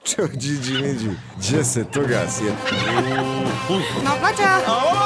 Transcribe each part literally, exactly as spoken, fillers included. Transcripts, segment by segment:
Čo, Gigi Migi, gdje se toga sjeti? No, plaća!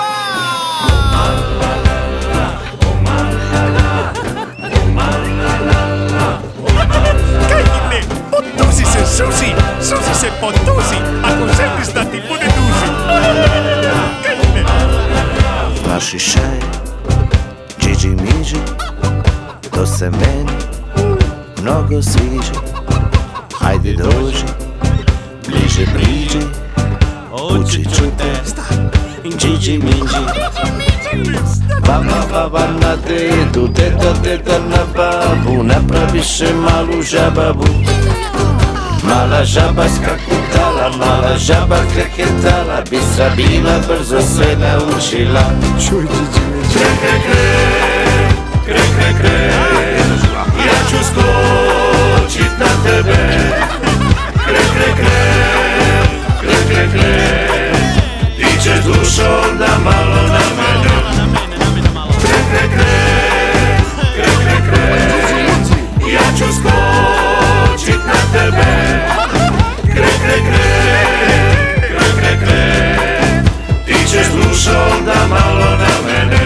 Kaj ne, potusi se, Suzi! Suzi se potusi, ako želiš da ti bude duži! Kaj ne? Vaši šaj, Gigi Migi, to se meni mnogo sviđa. Hajde dođi, bliže priđi, uči ću te, Gigi Migi. Baba, baba na dedu, deda, deda na babu, napraviše malu žababu. Mala žaba skakutala, mala žaba kreketala, bistra bila, brzo sve naučila. Čuj, Gigi Migi. Kre, kre, kre, kre, kre, kre, ja ću skočit na tebe. Kre, kre, kre, kre, kre, kre, ti ćeš dušom da malo na mene. Kre, kre, kre, kre, kre, kre, ja ću skočit na tebe. Kre, kre, kre, kre, kre, kre, ti ćeš dušom da malo na mene.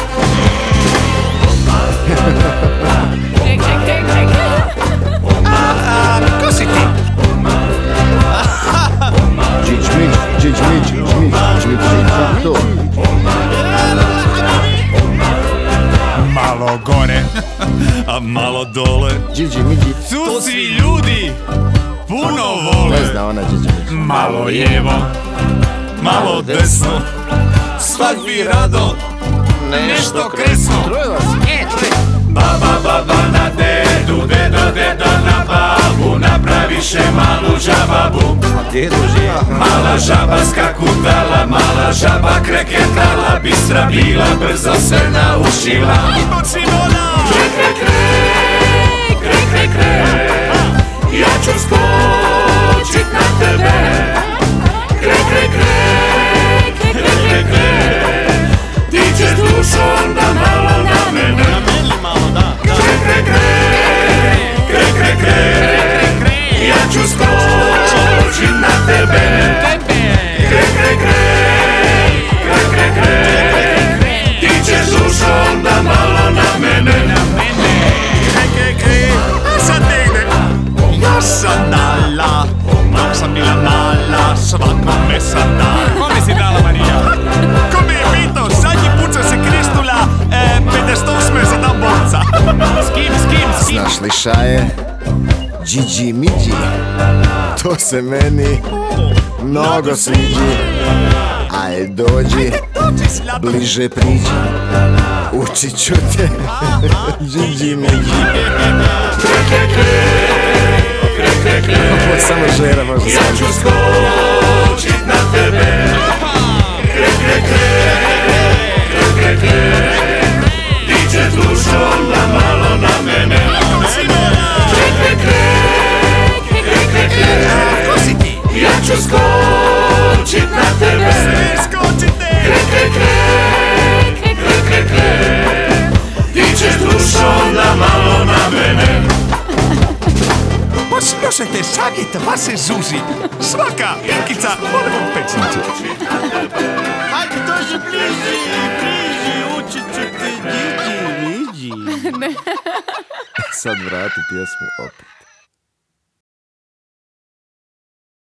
Ko si ti? Gigi Migi, Gigi Migi, Gigi Migi, Gigi Migi, to. Malo gore, a malo dole. Gigi Migi, Tu svi ljudi puno vole. ne zna ona Gigi Migi. Malo lijevo, malo desno, svak bi rado nešto kresno. Troje vas. Baba, baba na dedu, dedo, dedo na babu, napraviše malu žababu. Mala žaba skakutala, mala žaba kreketala, bistra bila, brzo se naučila. Kre, kre, kre, kre, kre, kre, ja ću skočit na tebe. Kre, kre, kre, kre, kre, kre, ti ćeš dušom da malo na mene. Kre, kre, kre, kre, kre, kre, ja ću skočit na tebe. Kre, kre, kre, kre, kre, kre, ti ćeš dušom da malo na mene. Kre, kre, kre, sad ne ide. Ja sam dala, dok sam bila mala, svakome sam dala. Kome si dala, Marija? Kome je pitao, zadnji put sam se kristula, e, pedeset osme za dan bolca. S kim, s kim, s kim? Znaš li šaje? Gigi Migi, to se meni mnogo sviđi. Aj dođi, bliže priđi, učit ću te, Gigi Migi. Kre, kre, kre, kre, kre, kre, Ovo je samo žera možda ja sam. ću skočit na tebe. Kre, kre, kre, kre, kre, kre, ti ćeš dušom da malo na mene. Kre, kre, kre, kre, kre, kre, Ko si ti? ja ću skočit na tebe. Skočite! Kre, kre, kre, kre, kre, kre, ti ćeš dušom da malo na mene. Poslušajte savjet vaše Zuzi. Svaka Inkica mora u pečnicu. Hajde dođi bliži, bliži, učit ću te Gigi Migi. Sad vrati pjesmu opet.